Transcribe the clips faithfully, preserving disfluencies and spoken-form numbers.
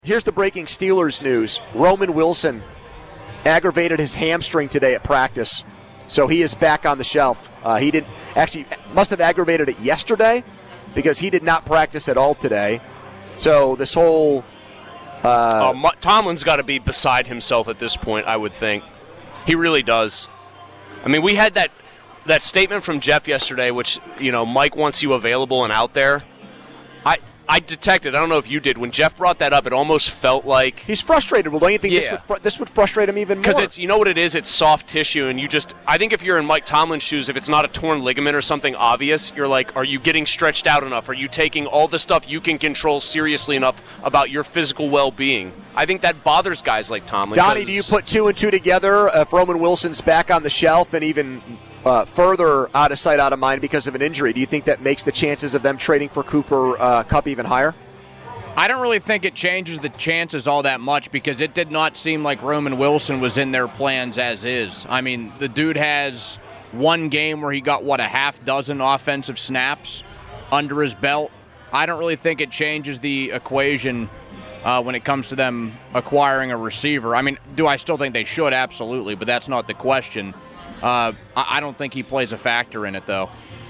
Here's the breaking Steelers news. Roman Wilson aggravated his hamstring today at practice, so he is back on the shelf. Uh, he didn't actually must have aggravated it yesterday because he did not practice at all today. So this whole uh, uh, Tomlin's got to be beside himself at this point, I would think. He really does. I mean, we had that that statement from Jeff yesterday, which, you know, Mike wants you available and out there. I. I detected, I don't know if you did, when Jeff brought that up, it almost felt like... He's frustrated. Well, don't you think yeah. this, would fr- this would frustrate him even more? Because it's, you know what it is? It's soft tissue, and you just... I think if you're in Mike Tomlin's shoes, if it's not a torn ligament or something obvious, you're like, are you getting stretched out enough? Are you taking all the stuff you can control seriously enough about your physical well-being? I think that bothers guys like Tomlin. Donnie, do you put two and two together if Roman Wilson's back on the shelf and even... Uh, further out of sight, out of mind because of an injury? Do you think that makes the chances of them trading for Cooper uh, Kupp even higher? I don't really think it changes the chances all that much because it did not seem like Roman Wilson was in their plans as is. I mean, the dude has one game where he got, what, a half dozen offensive snaps under his belt. I don't really think it changes the equation uh, when it comes to them acquiring a receiver. I mean, do I still think they should? Absolutely, but that's not the question. Uh, I don't think he plays a factor in it, though.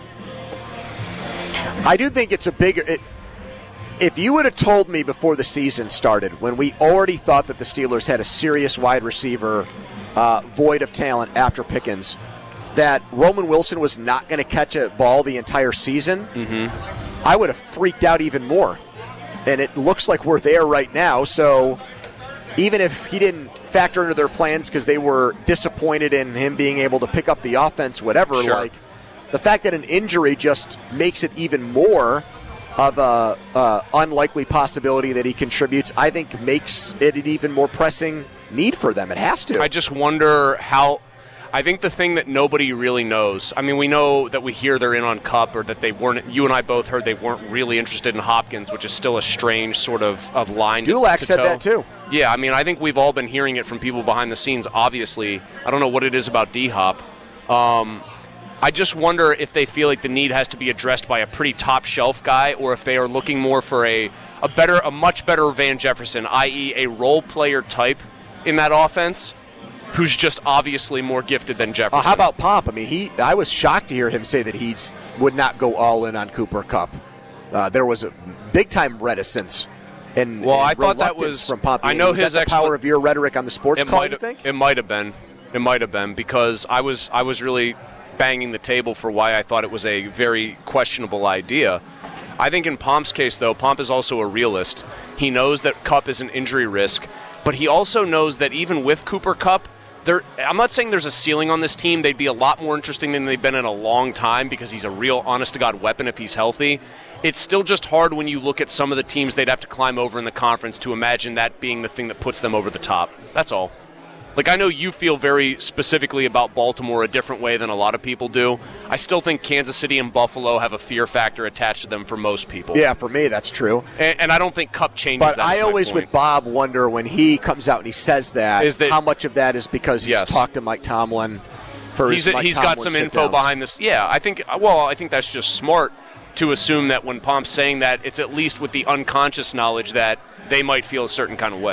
I do think it's a bigger... It, if you would have told me before the season started, when we already thought that the Steelers had a serious wide receiver uh, void of talent after Pickens, that Roman Wilson was not going to catch a ball the entire season, mm-hmm. I would have freaked out even more. And it looks like we're there right now, so even if he didn't factor into their plans because they were disappointed in him being able to pick up the offense, whatever, sure. like the fact that an injury just makes it even more of a, a unlikely possibility that he contributes, I think makes it an even more pressing need for them. It has to. I just wonder how... I think the thing that nobody really knows, I mean, we know that we hear they're in on Kupp, or that they weren't, you and I both heard they weren't really interested in Hopkins, which is still a strange sort of, of line to Dulac to said toe. that too. Yeah, I mean, I think we've all been hearing it from people behind the scenes, obviously. I don't know what it is about D-Hop. Um, I just wonder if they feel like the need has to be addressed by a pretty top-shelf guy, or if they are looking more for a, a better, a much better Van Jefferson, that is a role player type in that offense, who's just obviously more gifted than Jefferson. Uh, how about Pomp? I mean, he. I was shocked to hear him say that he would not go all in on Cooper Kupp. Uh, there was a big-time reticence and, well, and I thought that was from Pomp. I know was his that the expl- power of your rhetoric on the sports it call, might, you think? It might have been. It might have been, because I was I was really banging the table for why I thought it was a very questionable idea. I think in Pomp's case, though, Pomp is also a realist. He knows that Kupp is an injury risk, but he also knows that even with Cooper Kupp, There, I'm not saying there's a ceiling on this team. They'd be a lot more interesting than they've been in a long time because he's a real honest-to-God weapon if he's healthy. It's still just hard when you look at some of the teams they'd have to climb over in the conference to imagine that being the thing that puts them over the top. That's all. Like, I know you feel very specifically about Baltimore a different way than a lot of people do. I still think Kansas City and Buffalo have a fear factor attached to them for most people. Yeah, for me, that's true. And, and I don't think Kupp changes but that. But I always, with Bob, wonder when he comes out and he says that, is that how much of that is because he's yes. talked to Mike Tomlin for he's, his Mike He's Tomlin got some sit-downs. info behind this. Yeah, I think, well, I think that's just smart to assume that when Pomp's saying that, it's at least with the unconscious knowledge that they might feel a certain kind of way.